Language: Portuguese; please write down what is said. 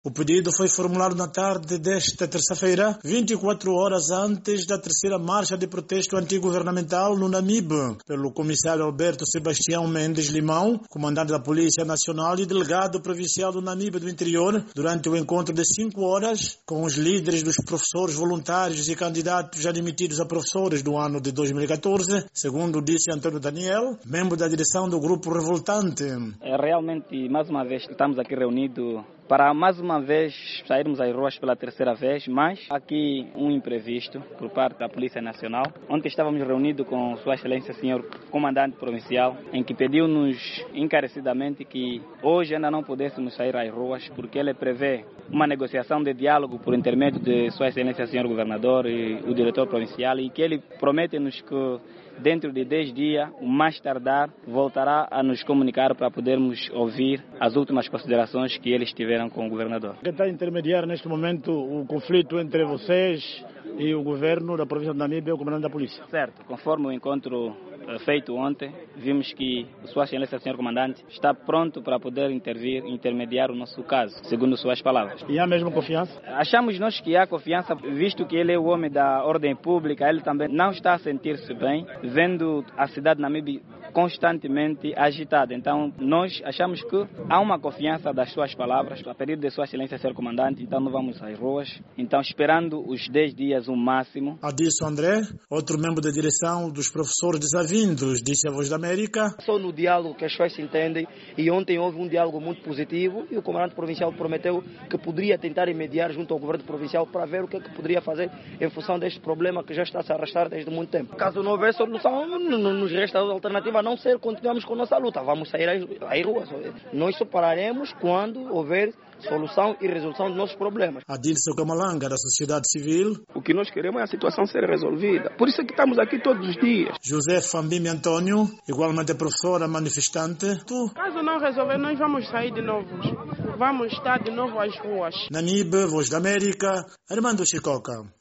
O pedido foi formulado na tarde desta terça-feira, 24 horas antes da terceira marcha de protesto antigovernamental no Namibe, pelo comissário Alberto Sebastião Mendes Limão, comandante da Polícia Nacional e delegado provincial do Namibe do Interior, durante o encontro de 5 horas com os líderes dos professores voluntários e candidatos admitidos a professores do ano de 2014, segundo disse Antônio Daniel, membro da direção do Grupo Revoltante. Realmente, mais uma vez, estamos aqui reunidos para mais uma vez sairmos às ruas pela terceira vez, mas aqui um imprevisto por parte da Polícia Nacional. Ontem estávamos reunidos com Sua Excelência Senhor Comandante Provincial, em que pediu-nos encarecidamente que hoje ainda não pudéssemos sair às ruas, porque ele prevê uma negociação de diálogo por intermédio de Sua Excelência Senhor Governador e o Diretor Provincial, e que ele promete-nos que dentro de 10 dias, o mais tardar, voltará a nos comunicar para podermos ouvir as últimas considerações que eles tiveram com o governador. Que está a intermediar neste momento o conflito entre vocês e o governo da província de Namibe e o comandante da polícia? Certo, conforme o encontro feito ontem, vimos que Sua Excelência Senhor Comandante está pronto para poder intermediar o nosso caso, segundo suas palavras. E há mesmo confiança? Achamos nós que há confiança, visto que ele é o homem da ordem pública, ele também não está a sentir-se bem, vendo a cidade de Namibe constantemente agitada. Então, nós achamos que há uma confiança das suas palavras, a pedido de Sua Excelência Senhor Comandante, então não vamos às ruas. Então, esperando os 10 dias o máximo. Adilson André, outro membro da direção dos professores desavindos, disse a Voz da América. Só no diálogo que as pessoas se entendem, e ontem houve um diálogo muito positivo e o comandante provincial prometeu que poderia tentar mediar junto ao governo provincial para ver o que é que poderia fazer em função deste problema que já está a se arrastar desde muito tempo. Caso não houver solução, não nos resta a alternativa a não ser continuamos com nossa luta. Vamos sair às ruas. Nós só pararemos quando houver solução e resolução dos nossos problemas. Adilson Camalanga, da sociedade civil. O que nós queremos é a situação ser resolvida. Por isso é que estamos aqui todos os dias. José Fambime Antônio, igualmente professora manifestante. Caso não resolver, nós vamos sair de novo. Vamos estar de novo às ruas. Namibe, Voz da América, Armando Chicoca.